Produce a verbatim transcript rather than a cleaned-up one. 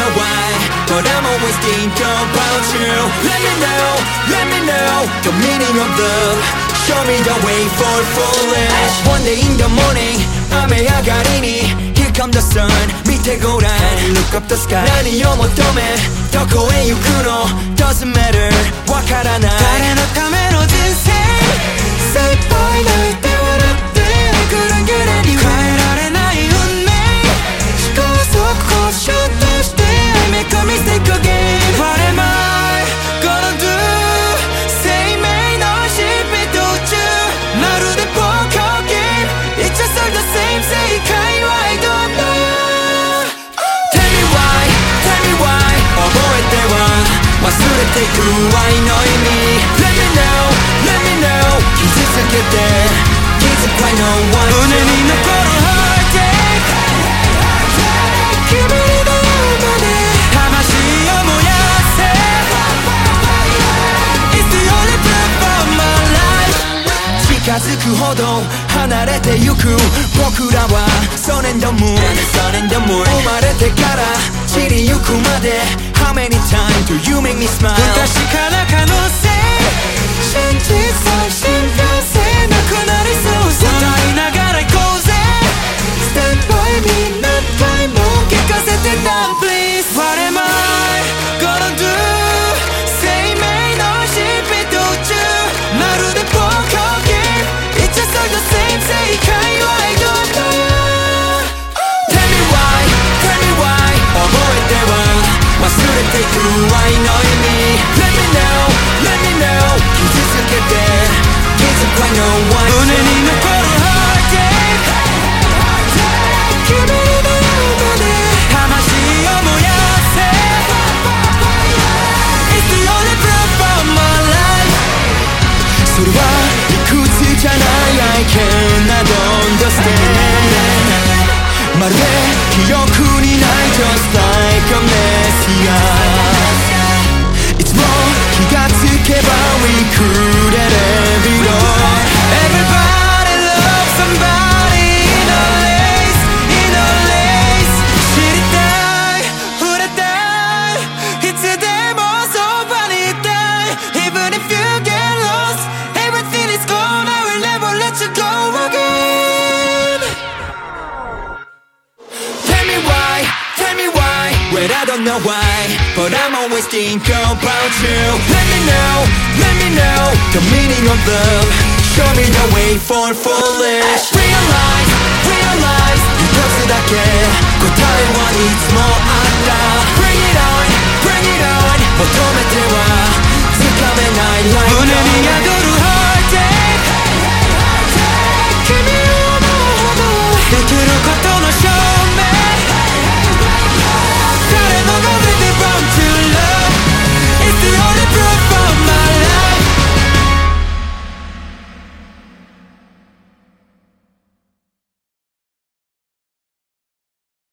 know why, but I'm always thinking about you. Let me know, let me know the meaning of love. Show me the way for foolish. One day in the morning,雨上がりに Here come the sun, 見てごらん Look up the sky 何を求め、どこへ行くの Doesn't matter, わからない誰のための人生精一杯泣いて笑ってぐるんぐるんに変えられない運命試行錯誤しようとして I make a mistake again What am I gonna do 生命のシーピ途中まるでポーカーゲーム It's just all the same 正解は I don't know Tell me why, tell me why 覚えては忘れていく愛の意味 Let me know, let me know 傷つけて気づかい No one 胸に残る Heartache 君のまで魂を燃やせ It's the only proof of my life 近づくほど離れてゆく僕らは Sun and the moon, sun and the moon 生まれてから散りゆくまで How many times do you make me smile 不確かな可能性真実さ信憑性なくなりそうさ歌いながら行こうぜ Stand by me 何回も聞かせて Down please What am I gonna do 生命のシーピ途中まるでポーカーゲーム It's just all the same 正解は I don't know Tell me why, tell me why 覚えては忘れていく愛の意味 Let me know, let me know 傷つけて気づかい No one 胸に残る Heartache 君のまで魂を燃やせ It's the only proof of my life それは理屈じゃない I cannot understand まるで記憶にない Just like a messiah いつも気がつけば We could have it all Everybody loves somebody in a race In a race 知りたい触れたいいつでもそばにいたい Even if you get lost Everything is gone I will never let you go again Tell me why, tell me why Well I don't know why But I'm always thinking about you Let me know, let me know The meaning of love Show me the way for foolish Realize, realize 一つだけ答えはいつ